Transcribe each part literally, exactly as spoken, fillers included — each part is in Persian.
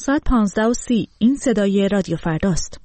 ساعت پانزده و سی. این صدای رادیو فرداست.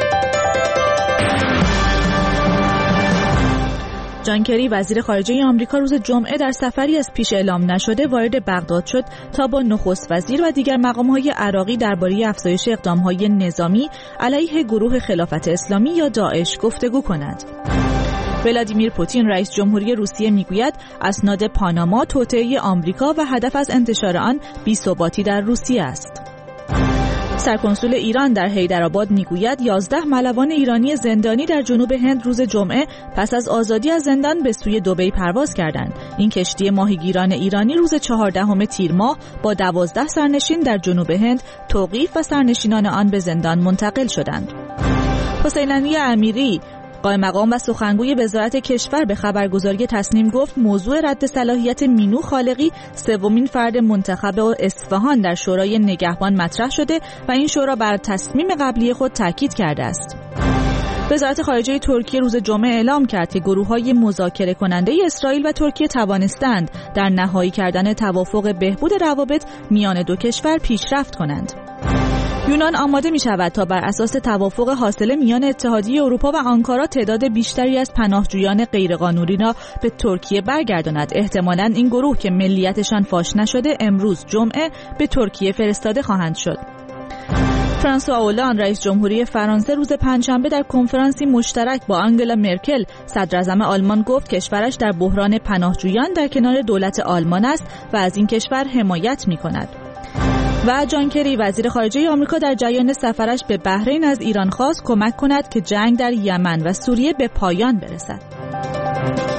جان کری وزیر خارجه آمریکا روز جمعه در سفری از پیش اعلام نشده وارد بغداد شد تا با نخست وزیر و دیگر مقام‌های عراقی درباره افزایش اقدام‌های نظامی علیه گروه خلافت اسلامی یا داعش گفتگو کند. ولادیمیر پوتین رئیس جمهوری روسیه میگوید اسناد پاناما توطئه آمریکا و هدف از انتشار آن بی‌ثباتی در روسیه است. سرکنسول ایران در حیدرآباد میگوید یازده ملوان ایرانی زندانی در جنوب هند روز جمعه پس از آزادی از زندان به سوی دبی پرواز کردند. این کشتی ماهیگیران ایرانی روز چهاردهم تیر ماه با دوازده سرنشین در جنوب هند توقیف و سرنشینان آن به زندان منتقل شدند. حسین علی امیری قائم مقام و سخنگوی وزارت کشور به خبرگزاری تسنیم گفت موضوع رد صلاحیت مینو خالقی سومین فرد منتخب اصفهان در شورای نگهبان مطرح شده و این شورا بر تصمیم قبلی خود تاکید کرده است. وزارت خارجه ترکیه روز جمعه اعلام کرد که گروه‌های مذاکره کننده اسرائیل و ترکیه توانستند در نهایی کردن توافق بهبود روابط میان دو کشور پیشرفت کنند. یونان آماده می شود تا بر اساس توافق حاصل میان اتحادیه اروپا و آنکارا تعداد بیشتری از پناهجویان غیرقانونی را به ترکیه برگرداند. احتمالاً این گروه که ملیتشان فاش نشده امروز جمعه به ترکیه فرستاده خواهند شد. فرانسوا اولاند رئیس جمهوری فرانسه روز پنجشنبه در کنفرانسی مشترک با آنگلا مرکل صدراعظم آلمان گفت کشورش در بحران پناهجویان در کنار دولت آلمان است و از این کشور حمایت می کند. و جان کری وزیر خارجه آمریکا در جریان سفرش به بحرین از ایران خواست کمک کند که جنگ در یمن و سوریه به پایان برسد.